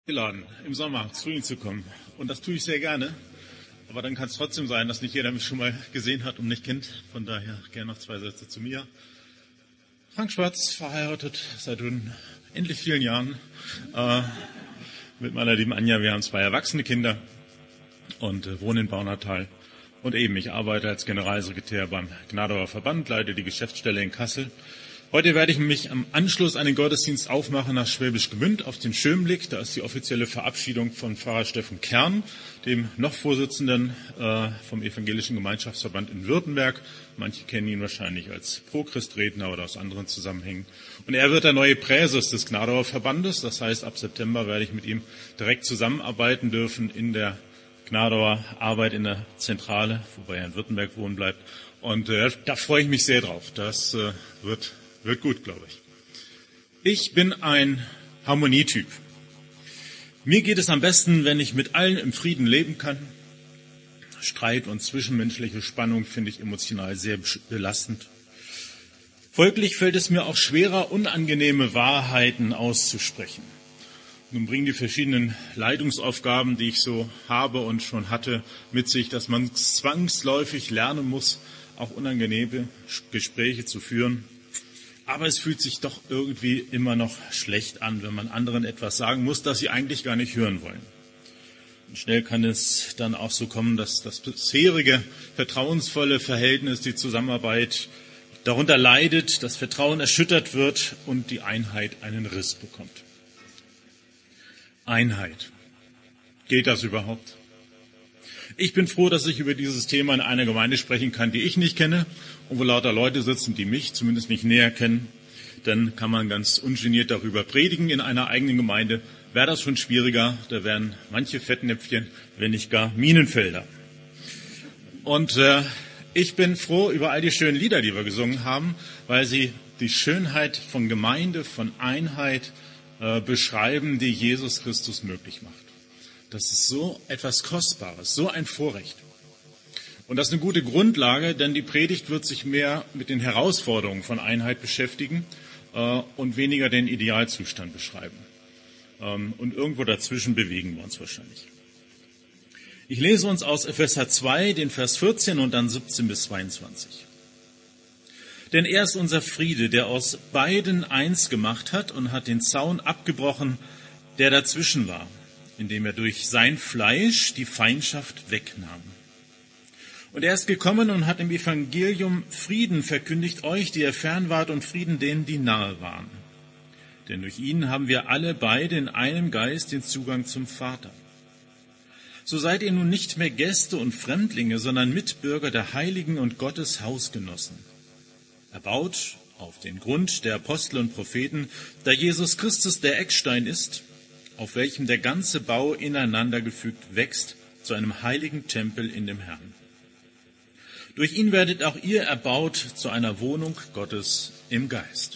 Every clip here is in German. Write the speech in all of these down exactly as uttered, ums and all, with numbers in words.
Geladen, im Sommer zu Ihnen zu kommen. Und das tue ich sehr gerne. Aber dann kann es trotzdem sein, dass nicht jeder mich schon mal gesehen hat und nicht kennt. Von daher gerne noch zwei Sätze zu mir. Frank Schwarz, verheiratet seit endlich vielen Jahren äh, mit meiner lieben Anja. Wir haben zwei erwachsene Kinder und äh, wohnen in Baunatal. Und eben, ich arbeite als Generalsekretär beim Gnadauer Verband, leite die Geschäftsstelle in Kassel. Heute werde ich mich am Anschluss an den Gottesdienst aufmachen nach Schwäbisch Gmünd auf den Schönblick. Da ist die offizielle Verabschiedung von Pfarrer Steffen Kern, dem noch Vorsitzenden äh, vom Evangelischen Gemeinschaftsverband in Württemberg. Manche kennen ihn wahrscheinlich als Pro-Christ-Redner oder aus anderen Zusammenhängen. Und er wird der neue Präses des Gnadauer Verbandes. Das heißt, ab September werde ich mit ihm direkt zusammenarbeiten dürfen in der Gnadauer Arbeit in der Zentrale, wobei er in Württemberg wohnen bleibt. Und äh, da freue ich mich sehr drauf. Das äh, wird Wird gut, glaube ich. Ich bin ein Harmonietyp. Mir geht es am besten, wenn ich mit allen im Frieden leben kann. Streit und zwischenmenschliche Spannung finde ich emotional sehr belastend. Folglich fällt es mir auch schwerer, unangenehme Wahrheiten auszusprechen. Nun bringen die verschiedenen Leitungsaufgaben, die ich so habe und schon hatte, mit sich, dass man zwangsläufig lernen muss, auch unangenehme Gespräche zu führen. Aber es fühlt sich doch irgendwie immer noch schlecht an, wenn man anderen etwas sagen muss, das sie eigentlich gar nicht hören wollen. Und schnell kann es dann auch so kommen, dass das bisherige vertrauensvolle Verhältnis, die Zusammenarbeit darunter leidet, das Vertrauen erschüttert wird und die Einheit einen Riss bekommt. Einheit. Geht das überhaupt? Ich bin froh, dass ich über dieses Thema in einer Gemeinde sprechen kann, die ich nicht kenne und wo lauter Leute sitzen, die mich zumindest nicht näher kennen. Dann kann man ganz ungeniert darüber predigen in einer eigenen Gemeinde. Wäre das schon schwieriger, da wären manche Fettnäpfchen, wenn nicht gar Minenfelder. Und äh, ich bin froh über all die schönen Lieder, die wir gesungen haben, weil sie die Schönheit von Gemeinde, von Einheit äh, beschreiben, die Jesus Christus möglich macht. Das ist so etwas Kostbares, so ein Vorrecht. Und das ist eine gute Grundlage, denn die Predigt wird sich mehr mit den Herausforderungen von Einheit beschäftigen äh, und weniger den Idealzustand beschreiben. Ähm, und irgendwo dazwischen bewegen wir uns wahrscheinlich. Ich lese uns aus Epheser zwei, den Vers vierzehn und dann siebzehn bis zweiundzwanzig. Denn er ist unser Friede, der aus beiden eins gemacht hat und hat den Zaun abgebrochen, der dazwischen war, indem er durch sein Fleisch die Feindschaft wegnahm. Und er ist gekommen und hat im Evangelium Frieden verkündigt euch, die ihr fern wart, und Frieden denen, die nahe waren. Denn durch ihn haben wir alle beide in einem Geist den Zugang zum Vater. So seid ihr nun nicht mehr Gäste und Fremdlinge, sondern Mitbürger der Heiligen und Gottes Hausgenossen. Erbaut auf den Grund der Apostel und Propheten, da Jesus Christus der Eckstein ist, auf welchem der ganze Bau ineinander gefügt wächst zu einem heiligen Tempel in dem Herrn. Durch ihn werdet auch ihr erbaut zu einer Wohnung Gottes im Geist.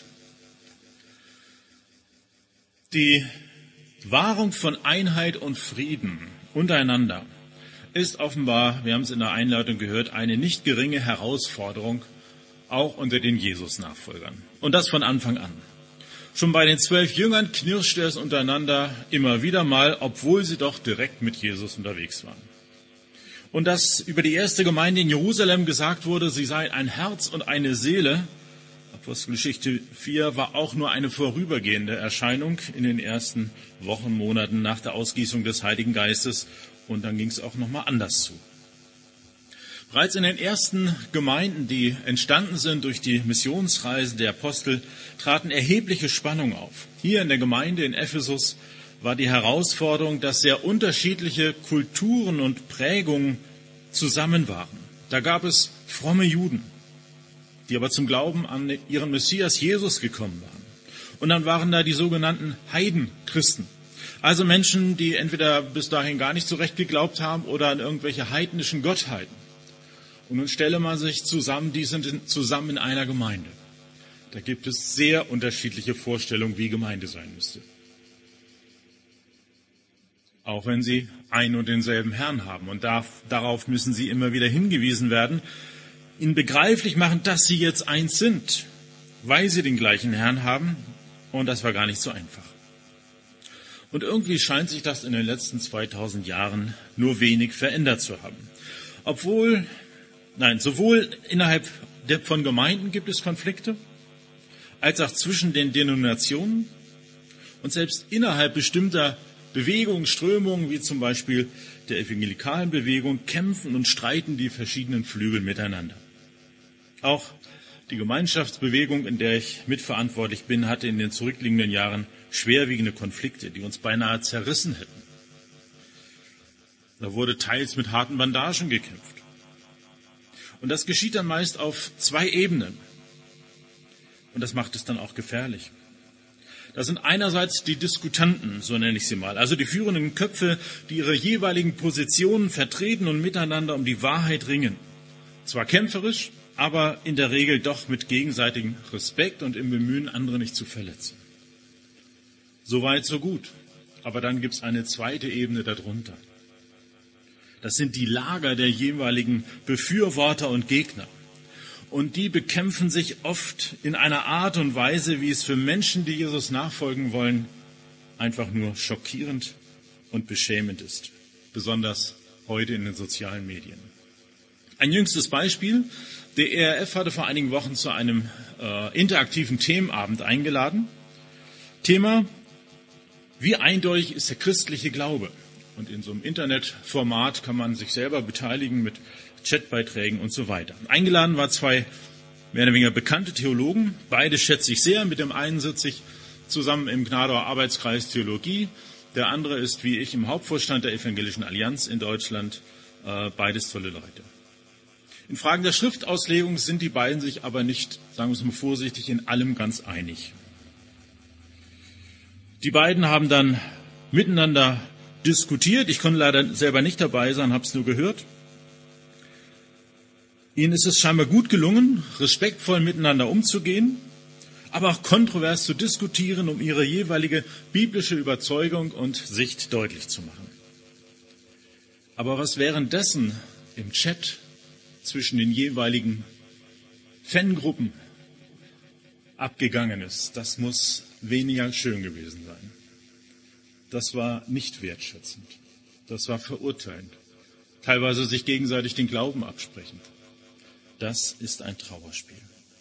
Die Wahrung von Einheit und Frieden untereinander ist offenbar, wir haben es in der Einleitung gehört, eine nicht geringe Herausforderung, auch unter den Jesus-Nachfolgern. Und das von Anfang an. Schon bei den zwölf Jüngern knirschte es untereinander immer wieder mal, obwohl sie doch direkt mit Jesus unterwegs waren. Und dass über die erste Gemeinde in Jerusalem gesagt wurde, sie sei ein Herz und eine Seele, Apostelgeschichte vier, war auch nur eine vorübergehende Erscheinung in den ersten Wochen, Monaten nach der Ausgießung des Heiligen Geistes. Und dann ging es auch nochmal anders zu. Bereits in den ersten Gemeinden, die entstanden sind durch die Missionsreisen der Apostel, traten erhebliche Spannungen auf. Hier in der Gemeinde in Ephesus war die Herausforderung, dass sehr unterschiedliche Kulturen und Prägungen zusammen waren. Da gab es fromme Juden, die aber zum Glauben an ihren Messias Jesus gekommen waren. Und dann waren da die sogenannten Heidenchristen. Also Menschen, die entweder bis dahin gar nicht so recht geglaubt haben oder an irgendwelche heidnischen Gottheiten. Und nun stelle man sich zusammen, die sind zusammen in einer Gemeinde. Da gibt es sehr unterschiedliche Vorstellungen, wie Gemeinde sein müsste. Auch wenn sie einen und denselben Herrn haben. Und darf, darauf müssen sie immer wieder hingewiesen werden, ihnen begreiflich machen, dass sie jetzt eins sind, weil sie den gleichen Herrn haben. Und das war gar nicht so einfach. Und irgendwie scheint sich das in den letzten zweitausend Jahren nur wenig verändert zu haben. Obwohl, nein, sowohl innerhalb der, von Gemeinden gibt es Konflikte, als auch zwischen den Denominationen und selbst innerhalb bestimmter Bewegungen, Strömungen, wie zum Beispiel der evangelikalen Bewegung, kämpfen und streiten die verschiedenen Flügel miteinander. Auch die Gemeinschaftsbewegung, in der ich mitverantwortlich bin, hatte in den zurückliegenden Jahren schwerwiegende Konflikte, die uns beinahe zerrissen hätten. Da wurde teils mit harten Bandagen gekämpft. Und das geschieht dann meist auf zwei Ebenen. Und das macht es dann auch gefährlich. Das sind einerseits die Diskutanten, so nenne ich sie mal, also die führenden Köpfe, die ihre jeweiligen Positionen vertreten und miteinander um die Wahrheit ringen. Zwar kämpferisch, aber in der Regel doch mit gegenseitigem Respekt und im Bemühen, andere nicht zu verletzen. So weit, so gut. Aber dann gibt es eine zweite Ebene darunter. Das sind die Lager der jeweiligen Befürworter und Gegner. Und die bekämpfen sich oft in einer Art und Weise, wie es für Menschen, die Jesus nachfolgen wollen, einfach nur schockierend und beschämend ist. Besonders heute in den sozialen Medien. Ein jüngstes Beispiel. Der E R F hatte vor einigen Wochen zu einem äh, interaktiven Themenabend eingeladen. Thema: Wie eindeutig ist der christliche Glaube? Und in so einem Internetformat kann man sich selber beteiligen mit Chatbeiträgen und so weiter. Eingeladen war zwei mehr oder weniger bekannte Theologen. Beide schätze ich sehr. Mit dem einen sitze ich zusammen im Gnadauer Arbeitskreis Theologie. Der andere ist wie ich im Hauptvorstand der Evangelischen Allianz in Deutschland. Äh, beides tolle Leute. In Fragen der Schriftauslegung sind die beiden sich aber nicht, sagen wir es mal vorsichtig, in allem ganz einig. Die beiden haben dann miteinander diskutiert. Ich konnte leider selber nicht dabei sein, habe es nur gehört. Ihnen ist es scheinbar gut gelungen, respektvoll miteinander umzugehen, aber auch kontrovers zu diskutieren, um ihre jeweilige biblische Überzeugung und Sicht deutlich zu machen. Aber was währenddessen im Chat zwischen den jeweiligen Fangruppen abgegangen ist, das muss weniger schön gewesen sein. Das war nicht wertschätzend. Das war verurteilend. Teilweise sich gegenseitig den Glauben absprechend. Das ist ein Trauerspiel.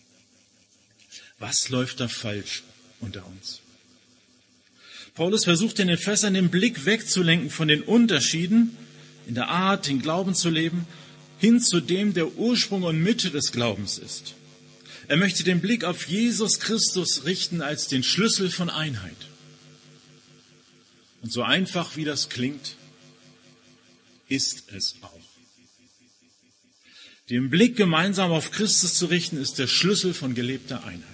Was läuft da falsch unter uns? Paulus versucht in den Ephesern den Blick wegzulenken von den Unterschieden in der Art, den Glauben zu leben, hin zu dem, der Ursprung und Mitte des Glaubens ist. Er möchte den Blick auf Jesus Christus richten als den Schlüssel von Einheit. Und so einfach wie das klingt, ist es auch. Den Blick gemeinsam auf Christus zu richten, ist der Schlüssel von gelebter Einheit.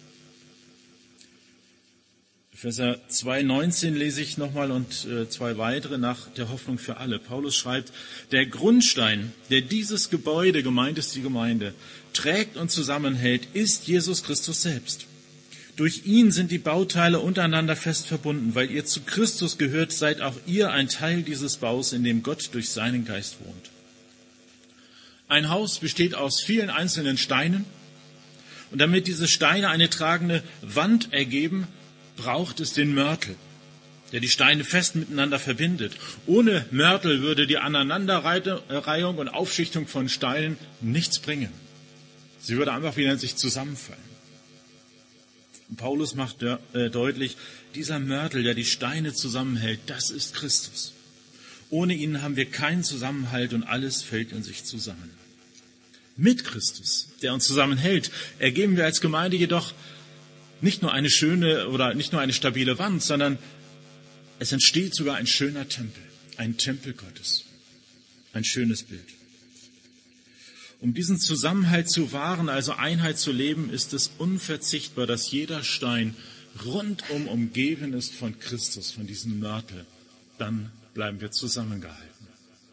Epheser zwei neunzehn lese ich nochmal und äh, zwei weitere nach der Hoffnung für alle. Paulus schreibt: Der Grundstein, der dieses Gebäude, gemeint ist die Gemeinde, trägt und zusammenhält, ist Jesus Christus selbst. Durch ihn sind die Bauteile untereinander fest verbunden. Weil ihr zu Christus gehört, seid auch ihr ein Teil dieses Baus, in dem Gott durch seinen Geist wohnt. Ein Haus besteht aus vielen einzelnen Steinen. Und damit diese Steine eine tragende Wand ergeben, braucht es den Mörtel, der die Steine fest miteinander verbindet. Ohne Mörtel würde die Aneinanderreihung und Aufschichtung von Steinen nichts bringen. Sie würde einfach wieder in sich zusammenfallen. Und Paulus macht äh, deutlich, dieser Mörtel, der die Steine zusammenhält, das ist Christus. Ohne ihn haben wir keinen Zusammenhalt und alles fällt in sich zusammen. Mit Christus, der uns zusammenhält, ergeben wir als Gemeinde jedoch nicht nur eine schöne oder nicht nur eine stabile Wand, sondern es entsteht sogar ein schöner Tempel, ein Tempel Gottes, ein schönes Bild. Um diesen Zusammenhalt zu wahren, also Einheit zu leben, ist es unverzichtbar, dass jeder Stein rundum umgeben ist von Christus, von diesem Mörtel. Dann bleiben wir zusammengehalten.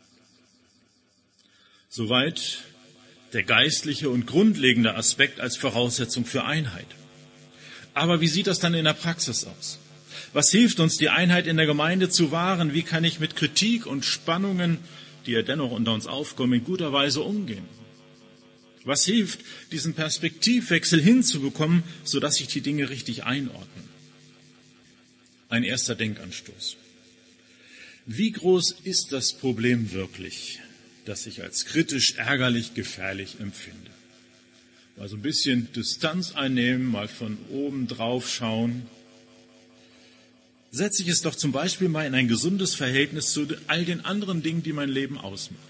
Soweit der geistliche und grundlegende Aspekt als Voraussetzung für Einheit. Aber wie sieht das dann in der Praxis aus? Was hilft uns, die Einheit in der Gemeinde zu wahren? Wie kann ich mit Kritik und Spannungen, die ja dennoch unter uns aufkommen, in guter Weise umgehen? Was hilft, diesen Perspektivwechsel hinzubekommen, sodass sich die Dinge richtig einordnen? Ein erster Denkanstoß. Wie groß ist das Problem wirklich, das ich als kritisch, ärgerlich, gefährlich empfinde? Mal so ein bisschen Distanz einnehmen, mal von oben drauf schauen. Setze ich es doch zum Beispiel mal in ein gesundes Verhältnis zu all den anderen Dingen, die mein Leben ausmachen.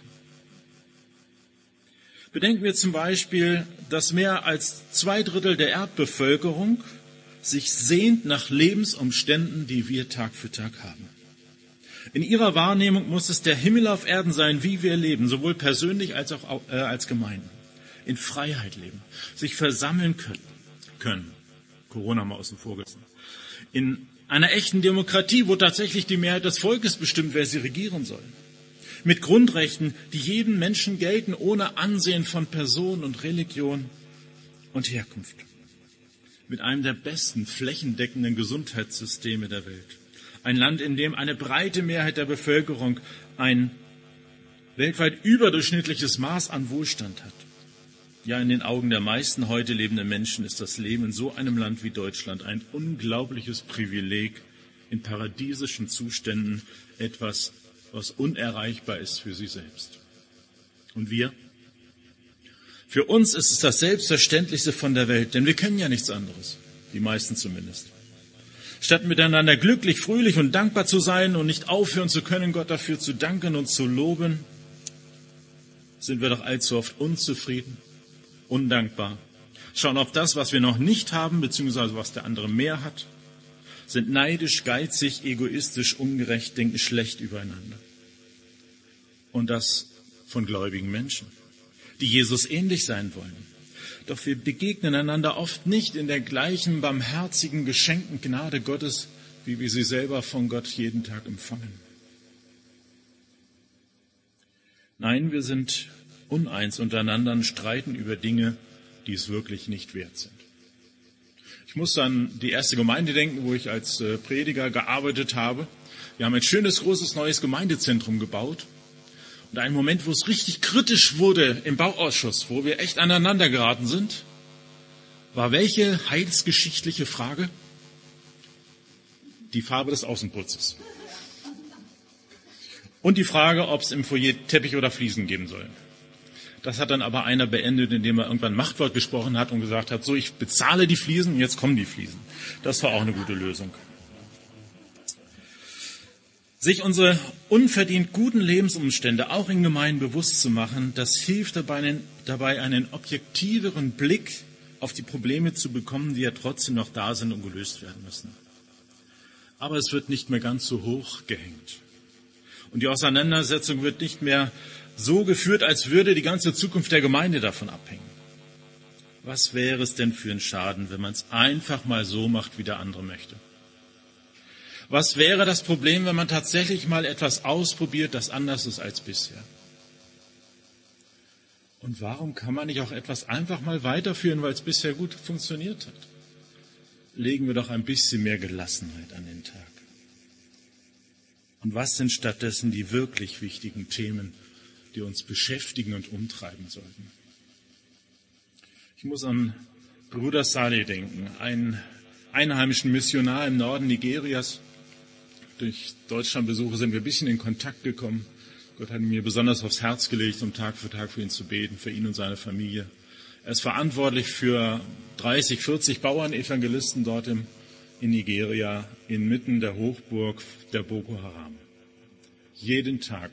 Bedenken wir zum Beispiel, dass mehr als zwei Drittel der Erdbevölkerung sich sehnt nach Lebensumständen, die wir Tag für Tag haben. In ihrer Wahrnehmung muss es der Himmel auf Erden sein, wie wir leben, sowohl persönlich als auch äh, als Gemeinden. In Freiheit leben, sich versammeln können. können. Corona mal außen vor gelassen. In einer echten Demokratie, wo tatsächlich die Mehrheit des Volkes bestimmt, wer sie regieren soll. Mit Grundrechten, die jedem Menschen gelten, ohne Ansehen von Person und Religion und Herkunft. Mit einem der besten flächendeckenden Gesundheitssysteme der Welt. Ein Land, in dem eine breite Mehrheit der Bevölkerung ein weltweit überdurchschnittliches Maß an Wohlstand hat. Ja, in den Augen der meisten heute lebenden Menschen ist das Leben in so einem Land wie Deutschland ein unglaubliches Privileg, in paradiesischen Zuständen etwas, was unerreichbar ist für sie selbst. Und wir? Für uns ist es das Selbstverständlichste von der Welt, denn wir kennen ja nichts anderes, die meisten zumindest. Statt miteinander glücklich, fröhlich und dankbar zu sein und nicht aufhören zu können, Gott dafür zu danken und zu loben, sind wir doch allzu oft unzufrieden, undankbar, schauen auf das, was wir noch nicht haben, beziehungsweise was der andere mehr hat, sind neidisch, geizig, egoistisch, ungerecht, denken schlecht übereinander. Und das von gläubigen Menschen, die Jesus ähnlich sein wollen. Doch wir begegnen einander oft nicht in der gleichen barmherzigen, geschenkten Gnade Gottes, wie wir sie selber von Gott jeden Tag empfangen. Nein, wir sind uneins untereinander und streiten über Dinge, die es wirklich nicht wert sind. Ich muss an die erste Gemeinde denken, wo ich als Prediger gearbeitet habe. Wir haben ein schönes, großes, neues Gemeindezentrum gebaut. Und ein Moment, wo es richtig kritisch wurde im Bauausschuss, wo wir echt aneinander geraten sind, war welche heilsgeschichtliche Frage? Die Farbe des Außenputzes. Und die Frage, ob es im Foyer Teppich oder Fliesen geben soll. Das hat dann aber einer beendet, indem er irgendwann Machtwort gesprochen hat und gesagt hat, so, ich bezahle die Fliesen und jetzt kommen die Fliesen. Das war auch eine gute Lösung. Sich unsere unverdient guten Lebensumstände auch in Gemeinden bewusst zu machen, das hilft dabei einen, dabei, einen objektiveren Blick auf die Probleme zu bekommen, die ja trotzdem noch da sind und gelöst werden müssen. Aber es wird nicht mehr ganz so hoch gehängt. Und die Auseinandersetzung wird nicht mehr so geführt, als würde die ganze Zukunft der Gemeinde davon abhängen. Was wäre es denn für ein Schaden, wenn man es einfach mal so macht, wie der andere möchte? Was wäre das Problem, wenn man tatsächlich mal etwas ausprobiert, das anders ist als bisher? Und warum kann man nicht auch etwas einfach mal weiterführen, weil es bisher gut funktioniert hat? Legen wir doch ein bisschen mehr Gelassenheit an den Tag. Und was sind stattdessen die wirklich wichtigen Themen, die uns beschäftigen und umtreiben sollten? Ich muss an Bruder Saleh denken, einen einheimischen Missionar im Norden Nigerias. Durch Deutschlandbesuche sind wir ein bisschen in Kontakt gekommen. Gott hat mir besonders aufs Herz gelegt, um Tag für Tag für ihn zu beten, für ihn und seine Familie. Er ist verantwortlich für dreißig, vierzig Bauernevangelisten dort im, in Nigeria, inmitten der Hochburg der Boko Haram. Jeden Tag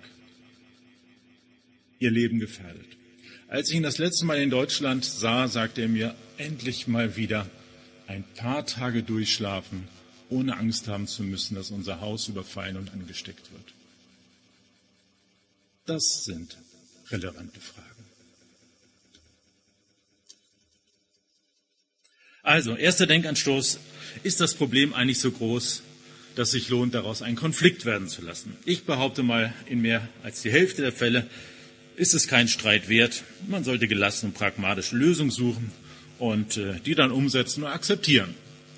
ihr Leben gefährdet. Als ich ihn das letzte Mal in Deutschland sah, sagte er mir, endlich mal wieder ein paar Tage durchschlafen, ohne Angst haben zu müssen, dass unser Haus überfallen und angesteckt wird. Das sind relevante Fragen. Also, erster Denkanstoß, ist das Problem eigentlich so groß, dass sich lohnt, daraus einen Konflikt werden zu lassen? Ich behaupte mal, in mehr als die Hälfte der Fälle ist es kein Streit wert. Man sollte gelassen und pragmatisch Lösungen suchen und äh, die dann umsetzen und akzeptieren.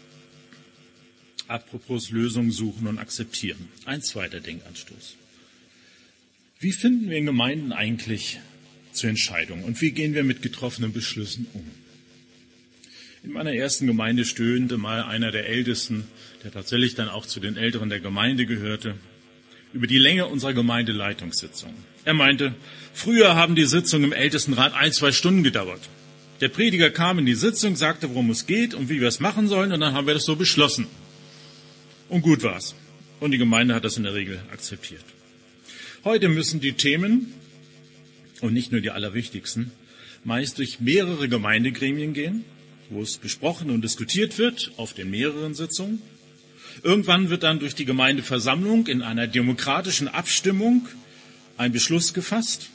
Apropos Lösungen suchen und akzeptieren. Ein zweiter Denkanstoß. Wie finden wir in Gemeinden eigentlich zu Entscheidungen und wie gehen wir mit getroffenen Beschlüssen um? In meiner ersten Gemeinde stöhnte mal einer der Ältesten, der tatsächlich dann auch zu den Älteren der Gemeinde gehörte, über die Länge unserer Gemeindeleitungssitzung. Er meinte, früher haben die Sitzungen im Ältestenrat ein, zwei Stunden gedauert. Der Prediger kam in die Sitzung, sagte, worum es geht und wie wir es machen sollen, und dann haben wir das so beschlossen. Und gut war's. Und die Gemeinde hat das in der Regel akzeptiert. Heute müssen die Themen, und nicht nur die allerwichtigsten, meist durch mehrere Gemeindegremien gehen, wo es besprochen und diskutiert wird, auf den mehreren Sitzungen. Irgendwann wird dann durch die Gemeindeversammlung in einer demokratischen Abstimmung ein Beschluss gefasst,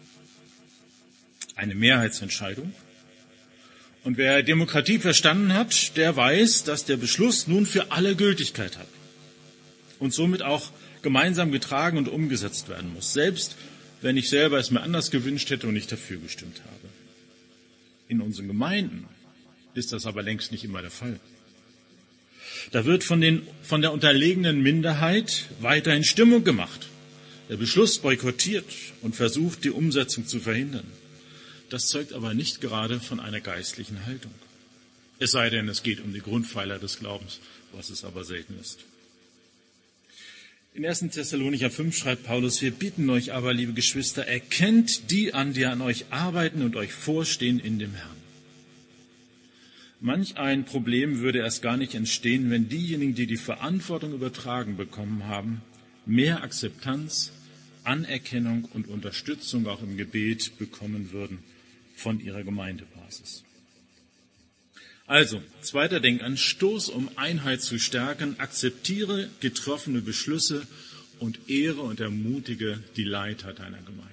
eine Mehrheitsentscheidung. Und wer Demokratie verstanden hat, der weiß, dass der Beschluss nun für alle Gültigkeit hat und somit auch gemeinsam getragen und umgesetzt werden muss, selbst wenn ich selber es mir anders gewünscht hätte und nicht dafür gestimmt habe. In unseren Gemeinden ist das aber längst nicht immer der Fall. Da wird von, den, von der unterlegenen Minderheit weiterhin Stimmung gemacht, der Beschluss boykottiert und versucht, die Umsetzung zu verhindern. Das zeugt aber nicht gerade von einer geistlichen Haltung. Es sei denn, es geht um die Grundpfeiler des Glaubens, was es aber selten ist. In ersten Thessalonicher fünf schreibt Paulus, wir bitten euch aber, liebe Geschwister, erkennt die an, die an euch arbeiten und euch vorstehen in dem Herrn. Manch ein Problem würde erst gar nicht entstehen, wenn diejenigen, die die Verantwortung übertragen bekommen haben, mehr Akzeptanz, Anerkennung und Unterstützung auch im Gebet bekommen würden von ihrer Gemeindebasis. Also, zweiter Denkanstoß, um Einheit zu stärken, akzeptiere getroffene Beschlüsse und ehre und ermutige die Leiter deiner Gemeinde.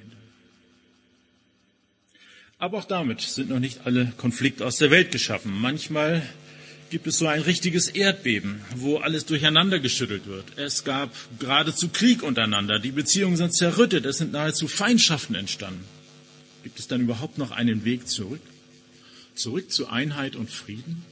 Aber auch damit sind noch nicht alle Konflikte aus der Welt geschaffen. Manchmal gibt es so ein richtiges Erdbeben, wo alles durcheinander geschüttelt wird. Es gab geradezu Krieg untereinander, die Beziehungen sind zerrüttet, es sind nahezu Feindschaften entstanden. Gibt es dann überhaupt noch einen Weg zurück? Zurück zu Einheit und Frieden?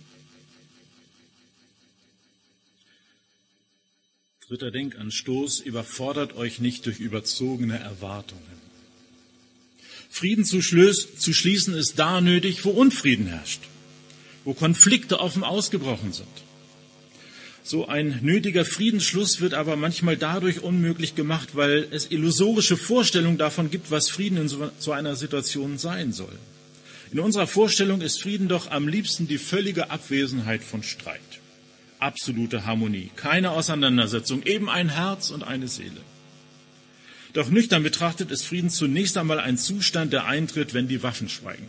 Dritter Denkanstoß, überfordert euch nicht durch überzogene Erwartungen. Frieden zu, schlös, zu schließen ist da nötig, wo Unfrieden herrscht, wo Konflikte offen ausgebrochen sind. So ein nötiger Friedensschluss wird aber manchmal dadurch unmöglich gemacht, weil es illusorische Vorstellungen davon gibt, was Frieden in so, so einer Situation sein soll. In unserer Vorstellung ist Frieden doch am liebsten die völlige Abwesenheit von Streit. Absolute Harmonie, keine Auseinandersetzung, eben ein Herz und eine Seele. Doch nüchtern betrachtet ist Frieden zunächst einmal ein Zustand, der eintritt, wenn die Waffen schweigen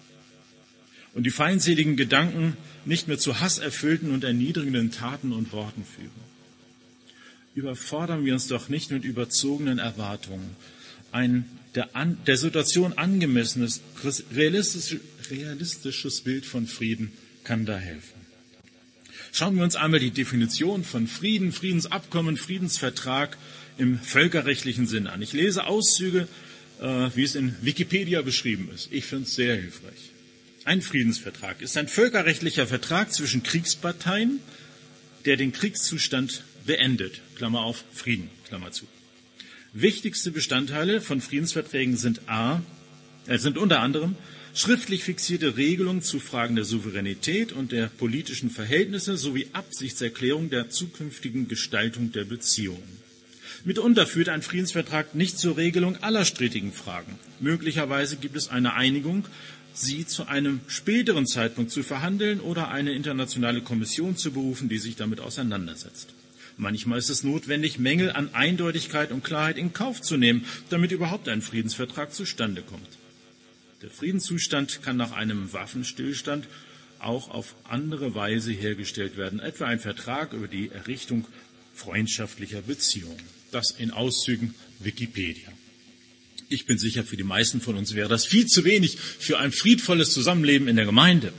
und die feindseligen Gedanken nicht mehr zu hasserfüllten und erniedrigenden Taten und Worten führen. Überfordern wir uns doch nicht mit überzogenen Erwartungen. Ein der, an, der Situation angemessenes, realistisch, realistisches Bild von Frieden kann da helfen. Schauen wir uns einmal die Definition von Frieden, Friedensabkommen, Friedensvertrag im völkerrechtlichen Sinn an. Ich lese Auszüge, äh, wie es in Wikipedia beschrieben ist. Ich finde es sehr hilfreich. Ein Friedensvertrag ist ein völkerrechtlicher Vertrag zwischen Kriegsparteien, der den Kriegszustand beendet. Klammer auf, Frieden, Klammer zu. Wichtigste Bestandteile von Friedensverträgen sind A, äh, sind unter anderem schriftlich fixierte Regelungen zu Fragen der Souveränität und der politischen Verhältnisse sowie Absichtserklärung der zukünftigen Gestaltung der Beziehungen. Mitunter führt ein Friedensvertrag nicht zur Regelung aller strittigen Fragen. Möglicherweise gibt es eine Einigung, sie zu einem späteren Zeitpunkt zu verhandeln oder eine internationale Kommission zu berufen, die sich damit auseinandersetzt. Manchmal ist es notwendig, Mängel an Eindeutigkeit und Klarheit in Kauf zu nehmen, damit überhaupt ein Friedensvertrag zustande kommt. Der Friedenszustand kann nach einem Waffenstillstand auch auf andere Weise hergestellt werden, etwa ein Vertrag über die Errichtung freundschaftlicher Beziehungen. Das in Auszügen Wikipedia. Ich bin sicher, für die meisten von uns wäre das viel zu wenig für ein friedvolles Zusammenleben in der Gemeinde.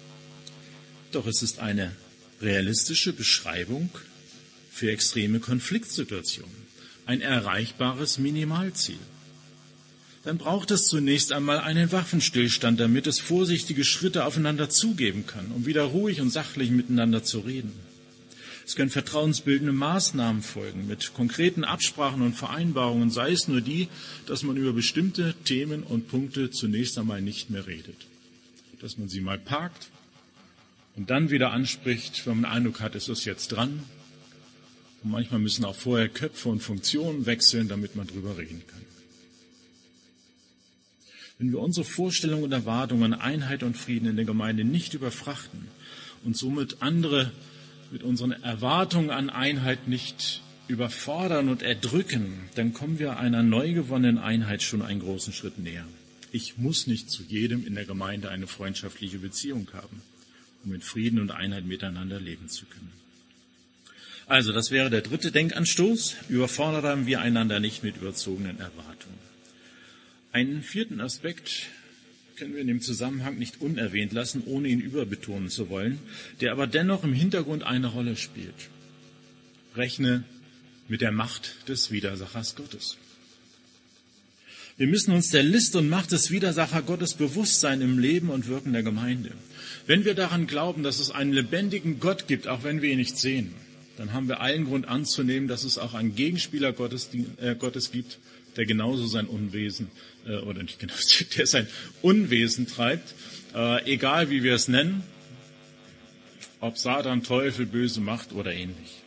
Doch es ist eine realistische Beschreibung für extreme Konfliktsituationen, ein erreichbares Minimalziel. Dann braucht es zunächst einmal einen Waffenstillstand, damit es vorsichtige Schritte aufeinander zugeben kann, um wieder ruhig und sachlich miteinander zu reden. Es können vertrauensbildende Maßnahmen folgen, mit konkreten Absprachen und Vereinbarungen, sei es nur die, dass man über bestimmte Themen und Punkte zunächst einmal nicht mehr redet. Dass man sie mal parkt und dann wieder anspricht, wenn man den Eindruck hat, es ist jetzt dran. Und manchmal müssen auch vorher Köpfe und Funktionen wechseln, damit man drüber reden kann. Wenn wir unsere Vorstellungen und Erwartungen an Einheit und Frieden in der Gemeinde nicht überfrachten und somit andere mit unseren Erwartungen an Einheit nicht überfordern und erdrücken, dann kommen wir einer neu gewonnenen Einheit schon einen großen Schritt näher. Ich muss nicht zu jedem in der Gemeinde eine freundschaftliche Beziehung haben, um in Frieden und Einheit miteinander leben zu können. Also, das wäre der dritte Denkanstoß. Überfordern wir einander nicht mit überzogenen Erwartungen. Einen vierten Aspekt können wir in dem Zusammenhang nicht unerwähnt lassen, ohne ihn überbetonen zu wollen, der aber dennoch im Hintergrund eine Rolle spielt. Rechne mit der Macht des Widersachers Gottes. Wir müssen uns der List und Macht des Widersachers Gottes bewusst sein im Leben und Wirken der Gemeinde. Wenn wir daran glauben, dass es einen lebendigen Gott gibt, auch wenn wir ihn nicht sehen, dann haben wir allen Grund anzunehmen, dass es auch einen Gegenspieler Gottes, äh, Gottes gibt, der genauso sein Unwesen, äh, oder nicht genau, der sein Unwesen treibt, äh, egal wie wir es nennen, ob Satan, Teufel, böse Macht oder ähnlich.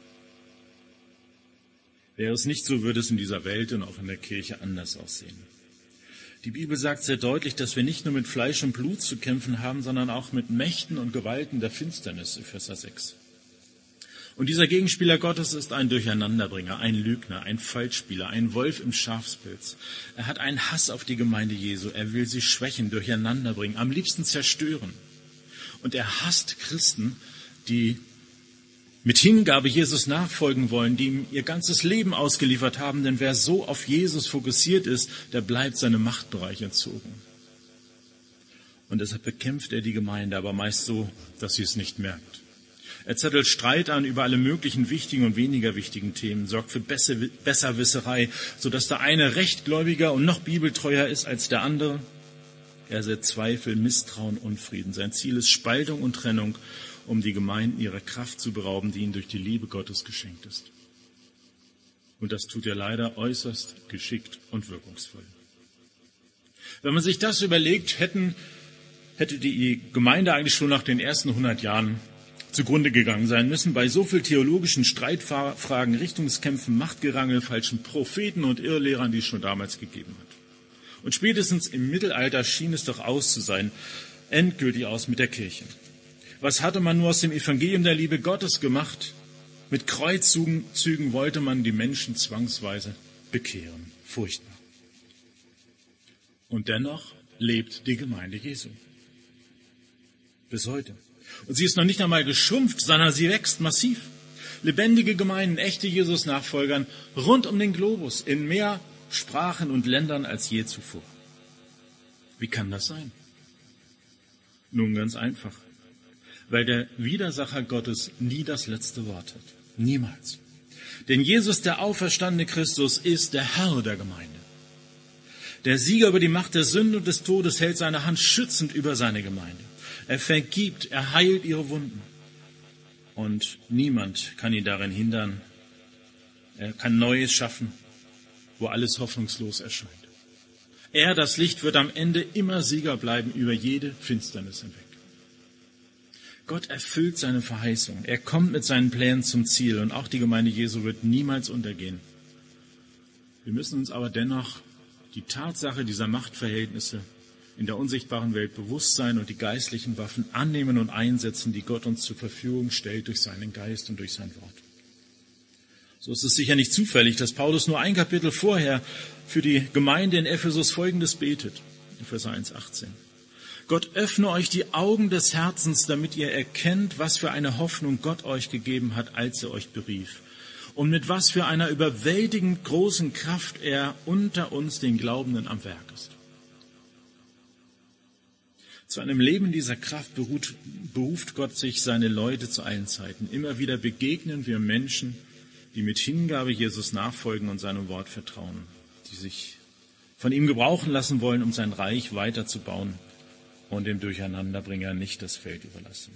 Wäre es nicht so, würde es in dieser Welt und auch in der Kirche anders aussehen. Die Bibel sagt sehr deutlich, dass wir nicht nur mit Fleisch und Blut zu kämpfen haben, sondern auch mit Mächten und Gewalten der Finsternis, Epheser sechs. Und dieser Gegenspieler Gottes ist ein Durcheinanderbringer, ein Lügner, ein Falschspieler, ein Wolf im Schafspelz. Er hat einen Hass auf die Gemeinde Jesu. Er will sie schwächen, durcheinanderbringen, am liebsten zerstören. Und er hasst Christen, die mit Hingabe Jesus nachfolgen wollen, die ihm ihr ganzes Leben ausgeliefert haben. Denn wer so auf Jesus fokussiert ist, der bleibt seinem Machtbereich entzogen. Und deshalb bekämpft er die Gemeinde, aber meist so, dass sie es nicht merkt. Er zettelt Streit an über alle möglichen wichtigen und weniger wichtigen Themen, sorgt für Besserwisserei, sodass der eine rechtgläubiger und noch bibeltreuer ist als der andere. Er sät Zweifel, Misstrauen, Unfrieden. Sein Ziel ist Spaltung und Trennung, um die Gemeinden ihrer Kraft zu berauben, die ihnen durch die Liebe Gottes geschenkt ist. Und das tut er leider äußerst geschickt und wirkungsvoll. Wenn man sich das überlegt, hätten, hätte die Gemeinde eigentlich schon nach den ersten hundert Jahren zugrunde gegangen sein müssen, bei so viel theologischen Streitfragen, Richtungskämpfen, Machtgerangel, falschen Propheten und Irrlehrern, die es schon damals gegeben hat. Und spätestens im Mittelalter schien es doch aus zu sein, endgültig aus mit der Kirche. Was hatte man nur aus dem Evangelium der Liebe Gottes gemacht? Mit Kreuzzügen wollte man die Menschen zwangsweise bekehren. Furchtbar. Und dennoch lebt die Gemeinde Jesu. Bis heute. Und sie ist noch nicht einmal geschrumpft, sondern sie wächst massiv. Lebendige Gemeinden, echte Jesus-Nachfolgern rund um den Globus, in mehr Sprachen und Ländern als je zuvor. Wie kann das sein? Nun ganz einfach. Weil der Widersacher Gottes nie das letzte Wort hat. Niemals. Denn Jesus, der auferstandene Christus, ist der Herr der Gemeinde. Der Sieger über die Macht der Sünde und des Todes hält seine Hand schützend über seine Gemeinde. Er vergibt, er heilt ihre Wunden. Und niemand kann ihn darin hindern. Er kann Neues schaffen, wo alles hoffnungslos erscheint. Er, das Licht, wird am Ende immer Sieger bleiben über jede Finsternis hinweg. Gott erfüllt seine Verheißung. Er kommt mit seinen Plänen zum Ziel und auch die Gemeinde Jesu wird niemals untergehen. Wir müssen uns aber dennoch die Tatsache dieser Machtverhältnisse in der unsichtbaren Welt bewusst sein und die geistlichen Waffen annehmen und einsetzen, die Gott uns zur Verfügung stellt durch seinen Geist und durch sein Wort. So ist es sicher nicht zufällig, dass Paulus nur ein Kapitel vorher für die Gemeinde in Ephesus Folgendes betet. Epheser eins, achtzehn. Gott öffne euch die Augen des Herzens, damit ihr erkennt, was für eine Hoffnung Gott euch gegeben hat, als er euch berief. Und mit was für einer überwältigend großen Kraft er unter uns, den Glaubenden, am Werk ist. Zu einem Leben dieser Kraft beruht, beruft Gott sich seine Leute zu allen Zeiten. Immer wieder begegnen wir Menschen, die mit Hingabe Jesus nachfolgen und seinem Wort vertrauen, die sich von ihm gebrauchen lassen wollen, um sein Reich weiterzubauen und dem Durcheinanderbringer nicht das Feld überlassen.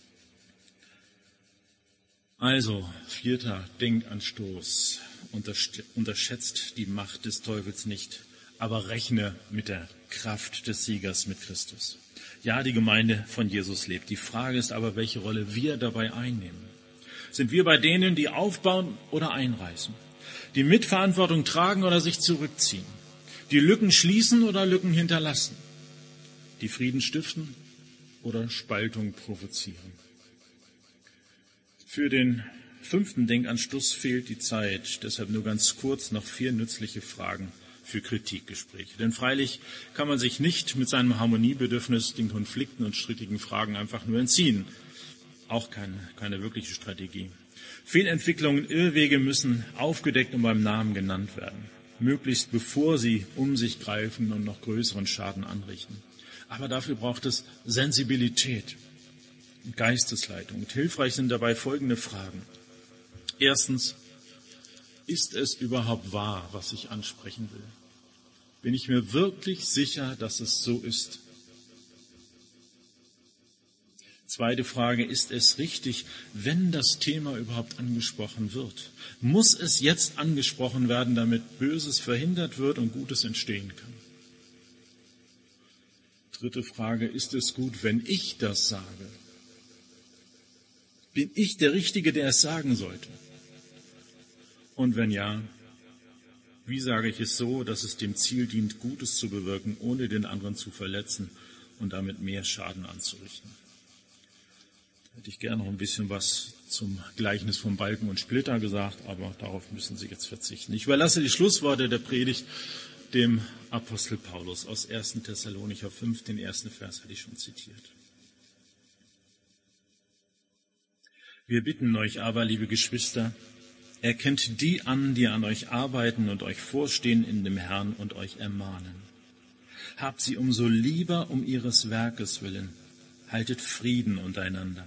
Also, vierter Denkanstoß. Unterschätzt die Macht des Teufels nicht, aber rechne mit der Kraft des Siegers, mit Christus. Ja, die Gemeinde von Jesus lebt. Die Frage ist aber, welche Rolle wir dabei einnehmen. Sind wir bei denen, die aufbauen oder einreißen? Die Mitverantwortung tragen oder sich zurückziehen? Die Lücken schließen oder Lücken hinterlassen? Die Frieden stiften oder Spaltung provozieren? Für den fünften Denkanstoß fehlt die Zeit, deshalb nur ganz kurz noch vier nützliche Fragen für Kritikgespräche. Denn freilich kann man sich nicht mit seinem Harmoniebedürfnis den Konflikten und strittigen Fragen einfach nur entziehen. Auch keine, keine wirkliche Strategie. Fehlentwicklungen, Irrwege müssen aufgedeckt und beim Namen genannt werden. Möglichst bevor sie um sich greifen und noch größeren Schaden anrichten. Aber dafür braucht es Sensibilität und Geistesleitung. Und hilfreich sind dabei folgende Fragen. Erstens, ist es überhaupt wahr, was ich ansprechen will? Bin ich mir wirklich sicher, dass es so ist? Zweite Frage, ist es richtig, wenn das Thema überhaupt angesprochen wird? Muss es jetzt angesprochen werden, damit Böses verhindert wird und Gutes entstehen kann? Dritte Frage, ist es gut, wenn ich das sage? Bin ich der Richtige, der es sagen sollte? Und wenn ja, wie sage ich es so, dass es dem Ziel dient, Gutes zu bewirken, ohne den anderen zu verletzen und damit mehr Schaden anzurichten? Da hätte ich gerne noch ein bisschen was zum Gleichnis vom Balken und Splitter gesagt, aber darauf müssen Sie jetzt verzichten. Ich überlasse die Schlussworte der Predigt dem Apostel Paulus aus ersten Thessalonicher fünf, den ersten Vers hatte ich schon zitiert. Wir bitten euch aber, liebe Geschwister, erkennt die an, die an euch arbeiten und euch vorstehen in dem Herrn und euch ermahnen. Habt sie umso lieber um ihres Werkes willen, haltet Frieden untereinander.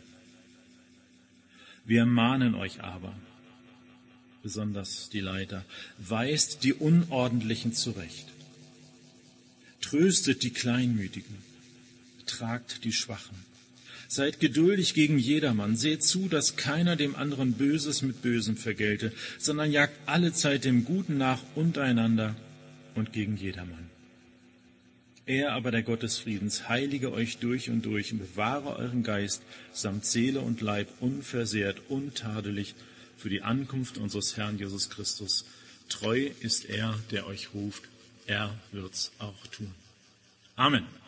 Wir mahnen euch aber, besonders die Leiter, weist die Unordentlichen zurecht, tröstet die Kleinmütigen, tragt die Schwachen. Seid geduldig gegen jedermann, seht zu, dass keiner dem anderen Böses mit Bösem vergelte, sondern jagt allezeit dem Guten nach untereinander und gegen jedermann. Er aber, der Gott des Friedens, heilige euch durch und durch und bewahre euren Geist samt Seele und Leib unversehrt, untadelig für die Ankunft unseres Herrn Jesus Christus. Treu ist er, der euch ruft, er wird's auch tun. Amen.